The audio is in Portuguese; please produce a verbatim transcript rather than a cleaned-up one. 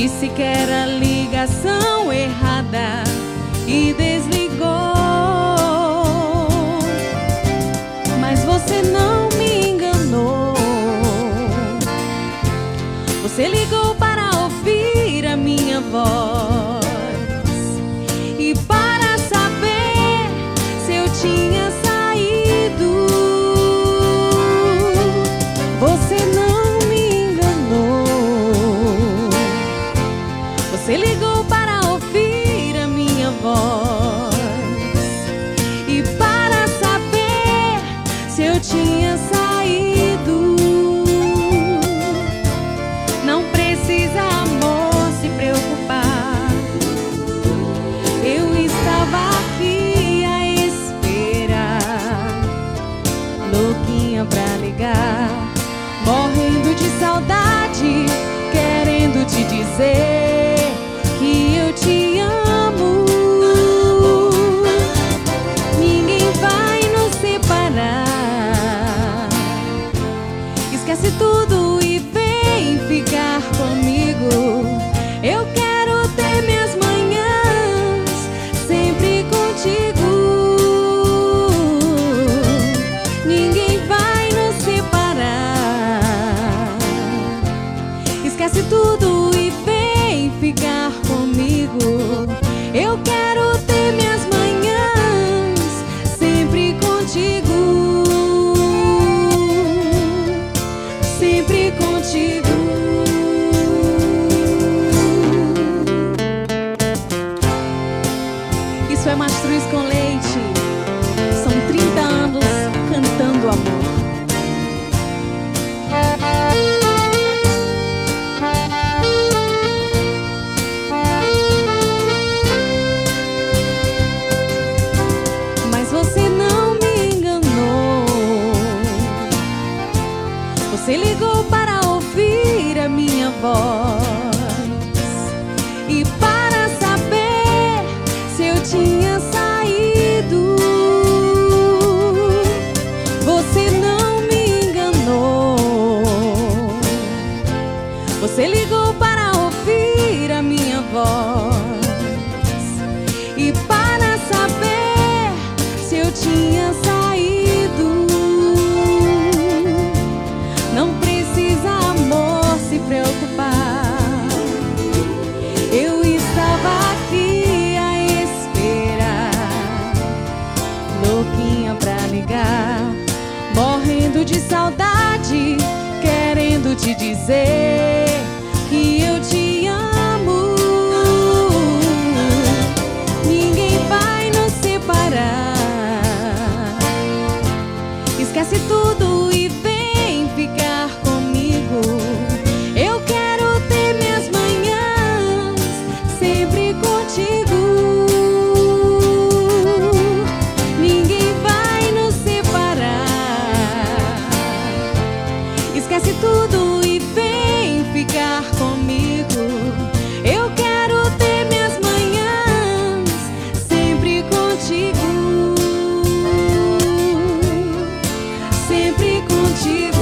Disse que era ligação errada e desligou. Mas você não me enganou. Você ligou para ouvir a minha voz e para saber se eu tinha saído. Você não me enganou. Você ligou para ouvir a minha voz e para saber se eu tinha saído. Não precisa, amor, se preocupar. Eu estava aqui a esperar, louquinha pra ligar, morrendo de saudade, querendo te dizer que eu te amo. Ninguém vai nos separar. Esquece tudo e vem ficar comigo. Eu quero ter minhas manhãs sempre contigo. Ninguém vai nos separar. Esquece tudo e vem ficar comigo. Eu quero ter minhas manhãs sempre contigo. Sempre contigo. Isso é Mastruz com Leite. São trinta anos cantando amor. Mas você não me enganou. Você ligou para ouvir a minha voz e para saber se eu tinha saído. Você não me enganou. Você ligou para ouvir a minha voz e para saber se eu tinha saído. Não precisa, amor, se preocupar. Eu estava aqui a esperar, louquinha pra ligar, morrendo de saudade, querendo te dizer que eu te amo. Ninguém vai nos separar. Esquece tudo e vem ficar comigo. Eu quero ter minhas manhãs sempre contigo. Ninguém vai nos separar. Esquece tudo e vem ficar comigo. Eu quero ter minhas manhãs sempre contigo. Sempre contigo.